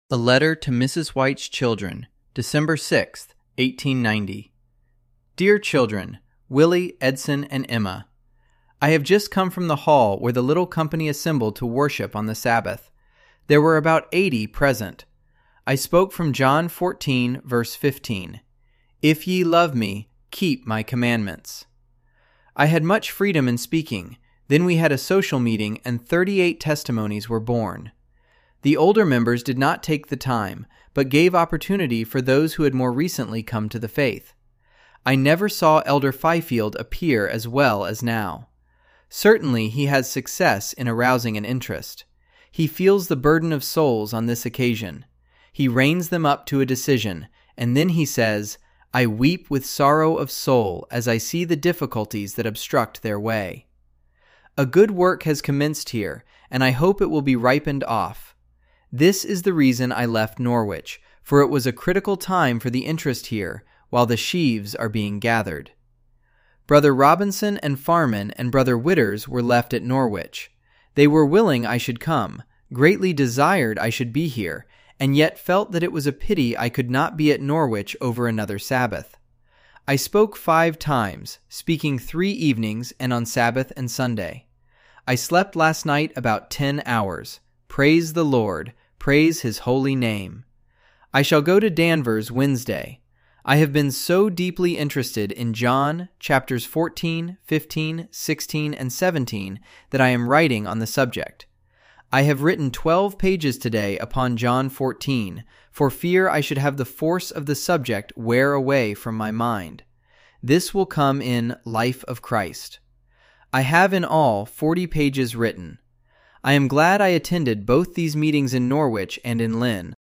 A letter to Mrs. White's children, December 6th, 1890. Dear children, Willie, Edson, and Emma, I have just come from the hall where the little company assembled to worship on the Sabbath. There were about 80 present. I spoke from John 14, verse 15. If ye love me, keep my commandments. I had much freedom in speaking. Then we had a social meeting and 38 testimonies were born. The older members did not take the time, but gave opportunity for those who had more recently come to the faith. I never saw Elder Fifield appear as well as now. Certainly he has success in arousing an interest. He feels the burden of souls on this occasion. He reins them up to a decision, and then he says, I weep with sorrow of soul as I see the difficulties that obstruct their way. A good work has commenced here, and I hope it will be ripened off. This is the reason I left Norwich, for it was a critical time for the interest here, while the sheaves are being gathered. Brother Robinson and Farman and Brother Witters were left at Norwich. They were willing I should come, greatly desired I should be here, and yet felt that it was a pity I could not be at Norwich over another Sabbath. I spoke 5 times, speaking 3 evenings and on Sabbath and Sunday. I slept last night about 10 hours. Praise the Lord. Praise His holy name. I shall go to Danvers Wednesday. I have been so deeply interested in John chapters 14, 15, 16, and 17 that I am writing on the subject. I have written 12 pages today upon John 14, for fear I should have the force of the subject wear away from my mind. This will come in Life of Christ. I have in all 40 pages written. I am glad I attended both these meetings in Norwich and in Lynn,